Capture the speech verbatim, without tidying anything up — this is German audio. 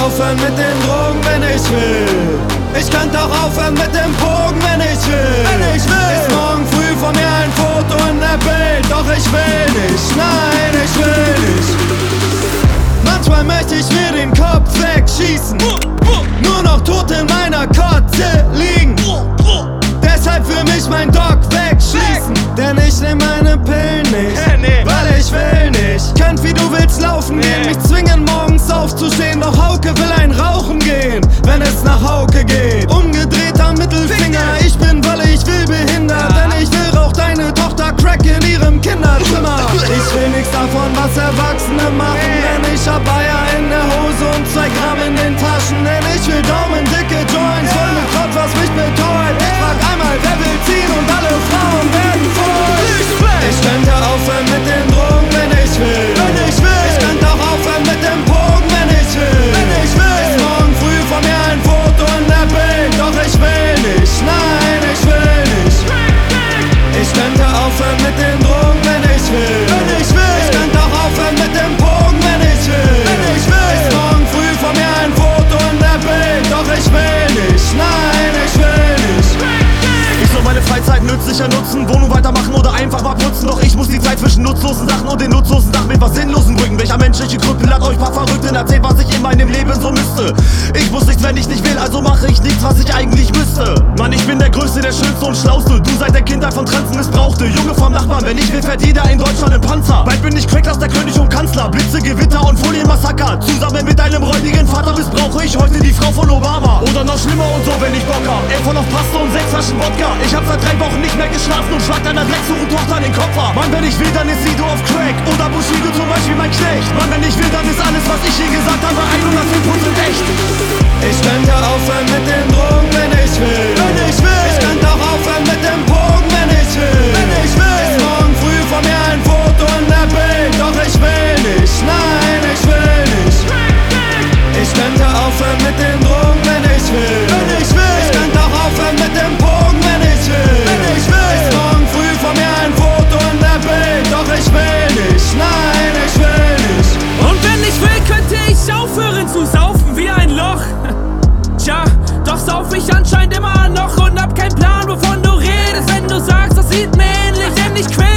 aufhören mit den Drogen, wenn ich will. Ich könnte auch aufhören mit dem Pogen, wenn ich will. Wenn ich will. Ist morgen früh von mir ein Foto in der Bild, doch ich will nicht, nein, ich will nicht. Manchmal möchte ich mir den Kopf wegschießen, nur noch tot in meiner Kotze liegen. Deshalb für mich mein Doc wegschießen, denn ich nehm meine Pillen nicht, weil ich will nicht. Könnt wie du willst laufen gehen, mich zwingen morgens aufzustehen, doch Hauke will ein Rauchen gehen, wenn es nach Hauke geht. Umgedrehter Mittelfinger, ich bin, weil ich will, behindert, denn ich will raucht deine Tochter Crack in ihrem Kinderzimmer. Ich will nichts davon, was Erwachsene machen, denn ich hab Eier in der Hose und zwei Gramm in den Taschen, denn ich will daumendicke Joints voll mit Trotz, was mich betäubt. Ich frag einmal, wer will ziehen und alle Frauen werden voll. Ich könnte aufhören mit den Drogen, wenn ich will. Wenn ich will. Ich könnte auch aufhören mit dem Pogen, wenn ich will. Wenn ich will. Ist morgen früh von mir ein Foto in der Bild, doch ich will nicht, nein, ich will nicht. Ich könnte aufhören mit den Drogen, wenn ich will. Wenn ich will. Ich könnte auch aufhören mit dem Pogen, wenn ich will. Wenn ich will. Ist morgen früh von mir ein Foto in der Bild, doch ich will nicht, nein, ich will nicht. Ich soll meine Freizeit nützlicher nutzen, Wohnung weitermachen oder einfach mal putzen. Doch ich muss die Zeit zwischen nutzlosen Sachen und den nutzlosen Sachen mit was Sinnlosen brücken. Welcher menschliche Krüppel hat euch paar Verrückten erzählt, was ich in meinem Leben so müsste? Ich muss nichts, wenn ich nicht will, also mache ich nichts, was ich eigentlich müsste. Mann, ich bin der Größte, der Schönste und Schlauste. Du seit der Kindheit von Transen missbrauchte. Junge vom Nachbarn, wenn ich will, fährt jeder in Deutschland im Panzer. Bald bin ich Cracklas, der König und Kanzler. Blitze, Gewitter und Folienmassaker. Zusammen mit deinem räudigen Vater missbrauche ich heute die Frau von Obama. Oder noch schlimmer und so, wenn ich Bock hab. Elf von auf Pasta und sechs Flaschen Wodka. Ich hab seit drei Wochen nicht mehr geschlafen und schlag deiner Dreckshurentochter den Kopf ab. Mann, wenn ich will, dann ist sie du auf Crack. Oder Bushido zum Beispiel mein Knecht. Mann, wenn ich will, dann ist alles, was ich hier gesagt habe, hundertzehn Prozent echt. Ich könnte aufhören mit den Drogen, wenn ich will. Wenn ich will. Ich könnte auch aufhören mit dem Pogen, wenn ich will. Wenn ich will. Ist morgen früh von mir ein Foto in der Bild, doch ich will nicht, nein, ich will nicht. Ich könnte aufhören mit den Drogen, wenn ich will. Wenn ich will. Ich könnte auch aufhören mit dem Pogen, wenn ich will. Wenn ich will. Ist morgen früh von mir ein Foto in der Bild, doch ich will nicht, nein, ich will nicht. Und wenn ich will, könnte ich aufhören zu saufen wie ein Loch. Tja, doch sauf ich anscheinend immer noch und hab keinen Plan, wovon du redest, wenn du sagst, das sieht mir ähnlich, denn ich quäl